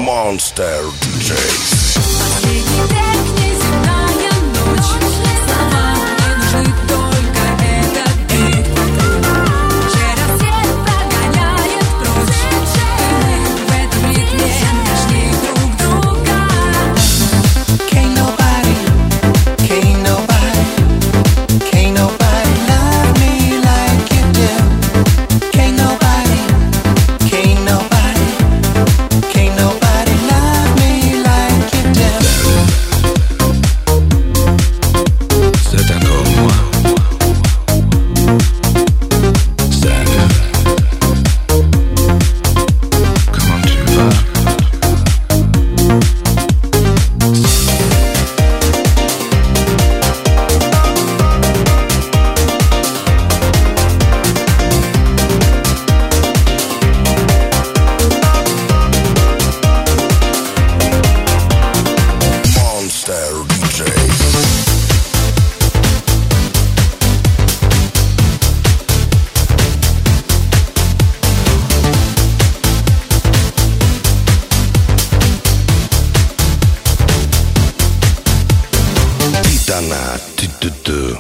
Monster DJs. Последний век, неземная ночь. Слова не нужны, только этот бит вокруг. Вчера свет прогоняет прочь. И мы в этом ритме нашли друг друга. Can't nobody love me like you do. Can't nobody love me like you do. C'est encore moi. Salut. Comment tu vas? Monster DJs. Титана, ту-ту-ту.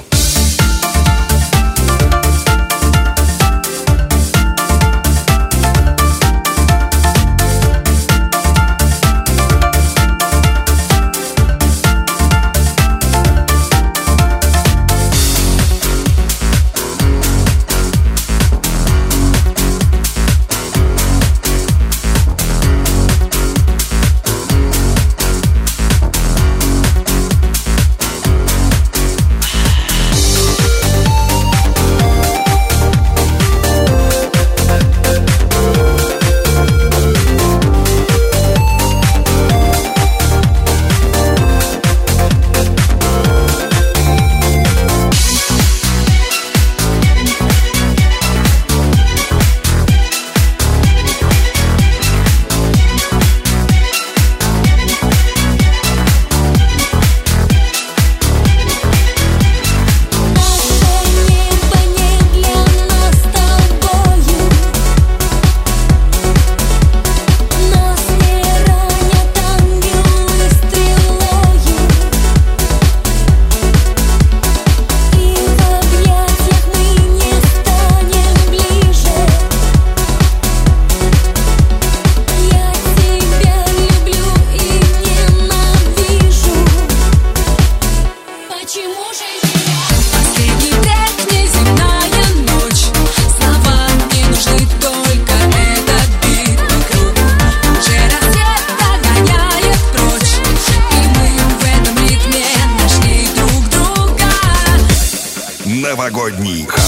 Последний век, неземная ночь. Слова не нужны, только этот бит вокруг. Вчера свет прогоняет прочь. И мы в этом ритме нашли друг друга. Новогодний